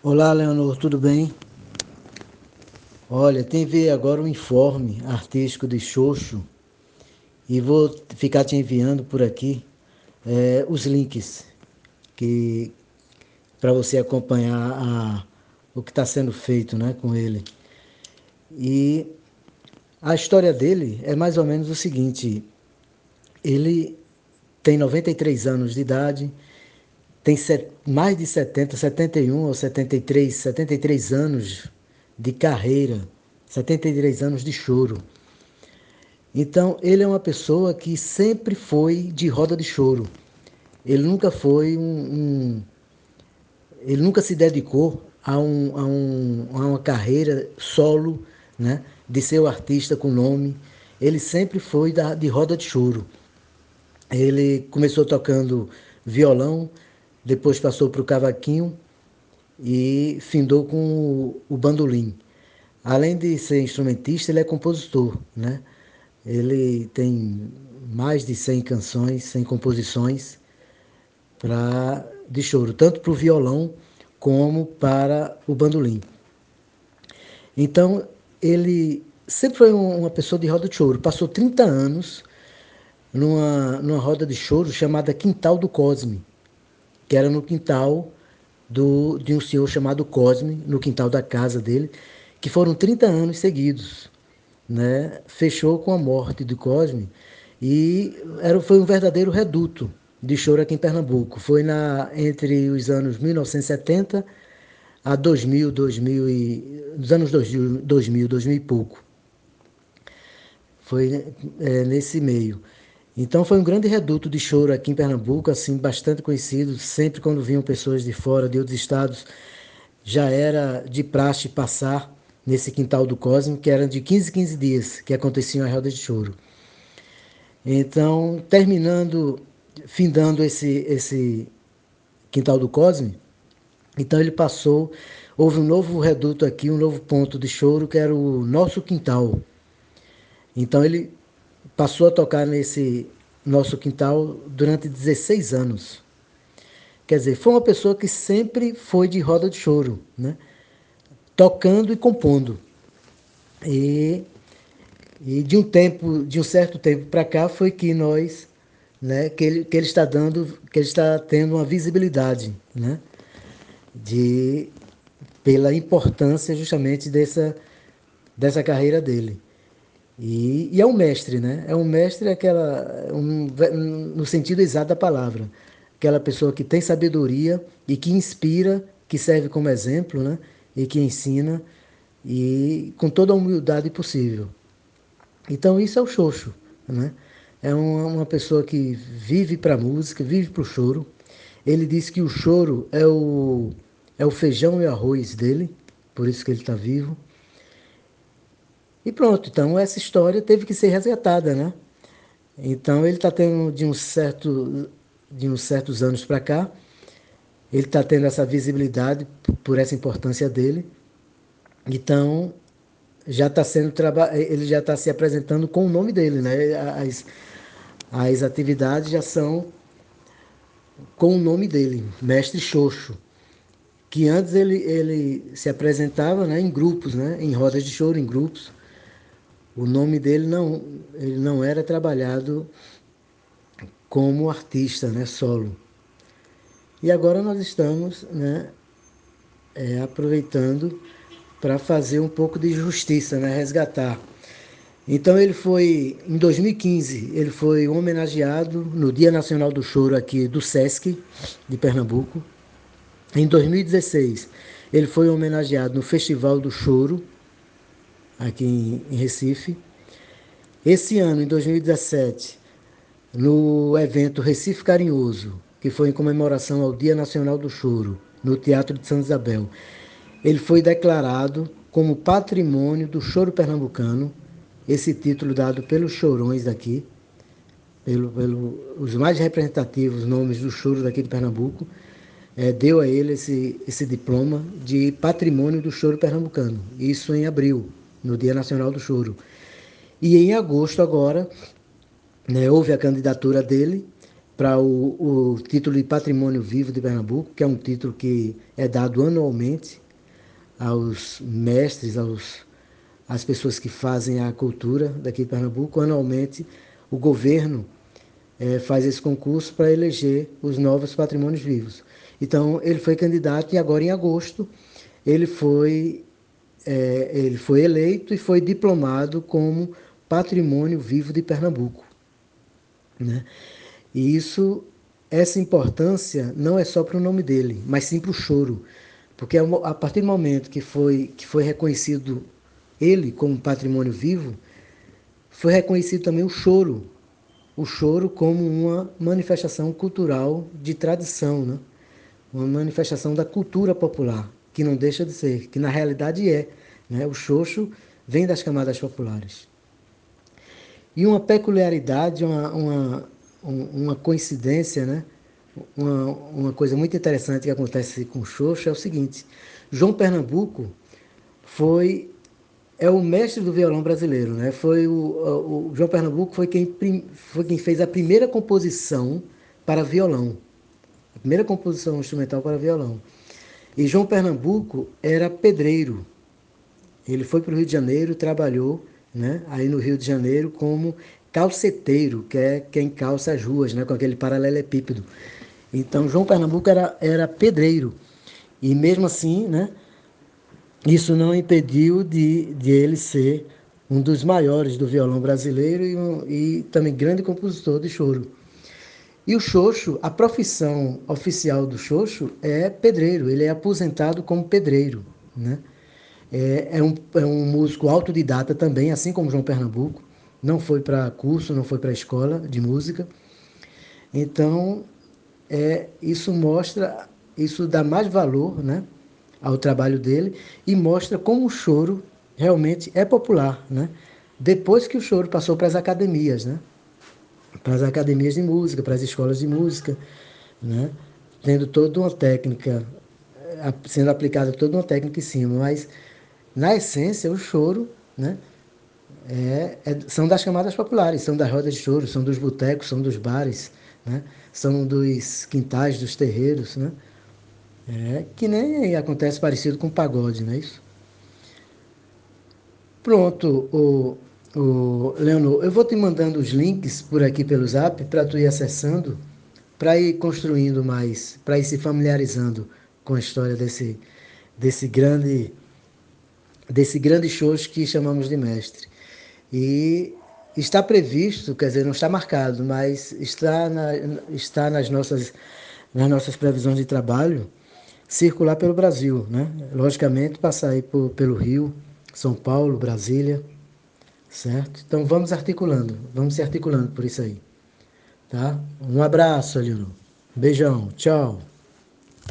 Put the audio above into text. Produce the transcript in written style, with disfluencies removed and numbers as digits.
Olá, Leonor, tudo bem? Olha, tem ver agora um informe artístico de Xoxo e vou ficar te enviando por aqui os links que para você acompanhar o que está sendo feito, né, com ele. E a história dele é mais ou menos o seguinte: ele tem 93 anos de idade, tem mais de 71 ou 73 anos de carreira, 73 anos de choro. Então, ele é uma pessoa que sempre foi de roda de choro. Ele nunca foi ele nunca se dedicou a uma carreira solo, né, de ser o artista com nome. Ele sempre foi de roda de choro. Ele começou tocando violão, depois passou para o cavaquinho e findou com o bandolim. Além de ser instrumentista, ele é compositor, né? Ele tem mais de 100 canções, 100 composições de choro, tanto para o violão como para o bandolim. Então, ele sempre foi uma pessoa de roda de choro. Passou 30 anos numa roda de choro chamada Quintal do Cosme, que era no quintal de um senhor chamado Cosme, no quintal da casa dele, que foram 30 anos seguidos. Né? Fechou com a morte de Cosme e foi um verdadeiro reduto de choro aqui em Pernambuco. Foi entre os anos 1970 a 2000 dos anos 2000 e pouco. Foi nesse meio. Então foi um grande reduto de choro aqui em Pernambuco, assim, bastante conhecido. Sempre quando vinham pessoas de fora, de outros estados, já era de praxe passar nesse quintal do Cosme, que era de 15 em 15 dias que aconteciam as rodas de choro. Então, findando esse quintal do Cosme, então ele passou, houve um novo reduto aqui, um novo ponto de choro, que era o nosso quintal. Então ele passou a tocar nesse nosso quintal durante 16 anos. Quer dizer, foi uma pessoa que sempre foi de roda de choro, né? Tocando e compondo. E, e de um certo tempo para cá foi que nós, né, que ele está tendo uma visibilidade, né, de pela importância justamente dessa carreira dele. E é um mestre, né? É um mestre no sentido exato da palavra. Aquela pessoa que tem sabedoria e que inspira, que serve como exemplo, né? E que ensina, e com toda a humildade possível. Então isso é o Xoxo, né? É uma pessoa que vive para a música, vive para o choro. Ele diz que o choro é o feijão e arroz dele, por isso que ele está vivo. E pronto, então essa história teve que ser resgatada, né? Então ele está tendo de uns certos anos para cá, ele está tendo essa visibilidade por essa importância dele. Então já está ele já está se apresentando com o nome dele, né? As atividades já são com o nome dele, Mestre Xoxo, que antes ele se apresentava, né, em grupos, né, em rodas de choro, em grupos. O nome dele ele não era trabalhado como artista, né, solo. E agora nós estamos, né, aproveitando para fazer um pouco de justiça, né, resgatar. Então em 2015, ele foi homenageado no Dia Nacional do Choro aqui do Sesc, de Pernambuco. Em 2016, ele foi homenageado no Festival do Choro, aqui em Recife. Esse ano, em 2017, no evento Recife Carinhoso, que foi em comemoração ao Dia Nacional do Choro, no Teatro de Santa Isabel, ele foi declarado como Patrimônio do Choro Pernambucano, esse título dado pelos chorões daqui, os mais representativos nomes do choro daqui de Pernambuco, deu a ele esse diploma de Patrimônio do Choro Pernambucano, isso em abril, no Dia Nacional do Choro. E em agosto agora, né, houve a candidatura dele para o título de Patrimônio Vivo de Pernambuco, que é um título que é dado anualmente aos mestres, às pessoas que fazem a cultura daqui de Pernambuco. Anualmente, o governo faz esse concurso para eleger os novos patrimônios vivos. Então, ele foi candidato e agora, em agosto, ele foi, ele foi eleito e foi diplomado como Patrimônio Vivo de Pernambuco, né? E essa importância não é só para o nome dele, mas sim para o choro. Porque a partir do momento que foi reconhecido ele como patrimônio vivo, foi reconhecido também o choro. O choro como uma manifestação cultural de tradição, né? Uma manifestação da cultura popular, que não deixa de ser, que na realidade é. Né? O xoxo vem das camadas populares. E uma peculiaridade, uma coincidência, né? Uma coisa muito interessante que acontece com o xoxo é o seguinte: João Pernambuco foi é o mestre do violão brasileiro, né? O João Pernambuco foi quem fez a primeira composição para violão, a primeira composição instrumental para violão. E João Pernambuco era pedreiro. Ele foi para o Rio de Janeiro, trabalhou, né? Aí no Rio de Janeiro como calceteiro, que é quem calça as ruas, né? Com aquele paralelepípedo. Então João Pernambuco era pedreiro. E mesmo assim, né? Isso não impediu de ele ser um dos maiores do violão brasileiro e também grande compositor de choro. E o xoxo, a profissão oficial do xoxo é pedreiro, ele é aposentado como pedreiro, né? É um músico autodidata também, assim como João Pernambuco, não foi para curso, não foi para escola de música. Então, isso mostra, isso dá mais valor, né, ao trabalho dele e mostra como o choro realmente é popular, né? Depois que o choro passou para as academias, né? Para as academias de música, para as escolas de música, né? Tendo toda uma técnica, sendo aplicada toda uma técnica em cima, mas na essência o choro, né? São das camadas populares, são das rodas de choro, são dos botecos, são dos bares, né? São dos quintais, dos terreiros, né? Que nem acontece parecido com pagode, não é isso? Pronto, Leonor, eu vou te mandando os links por aqui pelo Zap para tu ir acessando, para ir construindo mais, para ir se familiarizando com a história desse grande, desse grande show que chamamos de mestre. E está previsto, quer dizer, não está marcado, mas está nas nossas previsões de trabalho, circular pelo Brasil, né? Logicamente, passar aí pelo Rio, São Paulo, Brasília, certo? Então vamos se articulando por isso aí, tá? Um abraço, Alino. Beijão, tchau.